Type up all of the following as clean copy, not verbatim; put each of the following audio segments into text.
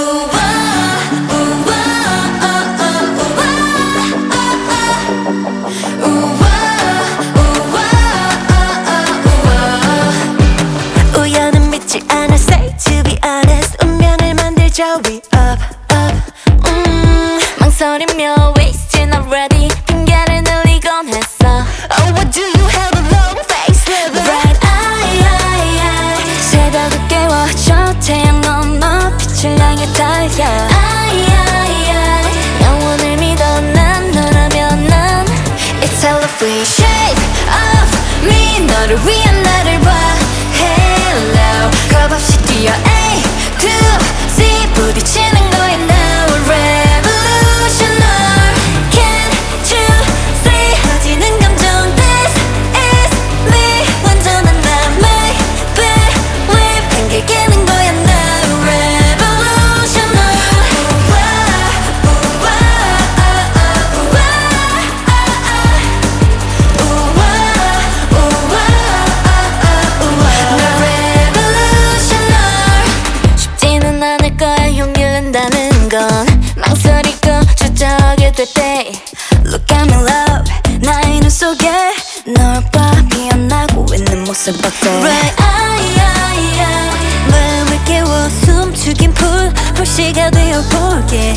우연은 믿지 않아 say to be honest 운명을 만들자 we up 망설이며 wasting already 핑계를 늘리곤 했어 Oh what do you have a long face lover Bright eye 새벽을 깨워줘 태양 넘어 빛을 향해 달려 영원을 믿어 난 너라면 난 It's all of we shape of me 너를 위한 나를 봐 Hello 겁없이 뛰어 A to Z 부딪히는 거야 now Revolutionary Can't you see 터지는 감정 This is me 완전한 나 Make believe 한계 깨는 거야 now Revolutionary 쉽지는 않을 거야 용기를 낸다는 건 망설이고 주저하게 될 때 Look at me love 나의 눈 속에 널 봐 피어나고 있는 모습 어때 Right 마음을 깨워 숨죽인 불씨가 되어볼게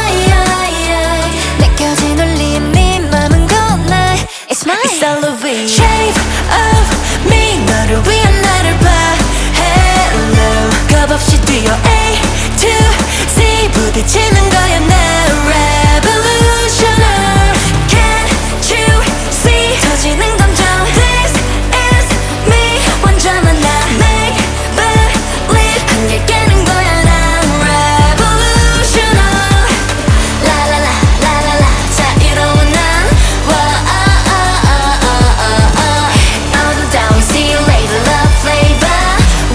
느껴진 울림 네 맘은 건날 It's mine It's all of it Shape of me 너를 위한 나를 봐 Hello 겁없이 뛰어 A to Z 부딪히는 거야 now Revolutionary Can't you see 터지는 감정 This is me 완전한 나 Make believe 한계 깨는 거야 now Revolutionary 라라라 자유로운 난 All the down see you later love flavor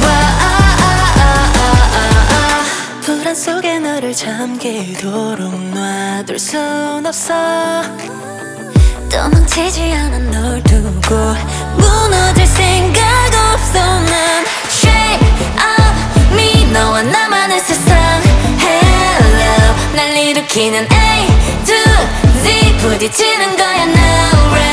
불안 속에 너를 잠기도록 놔둘 순 없어 도망치지 않아 널 두고 무너질 생각 없어 난 Shape of me 너와 나만의 세상 Hello 날 일으키는 A to Z 부딪히는 거야 now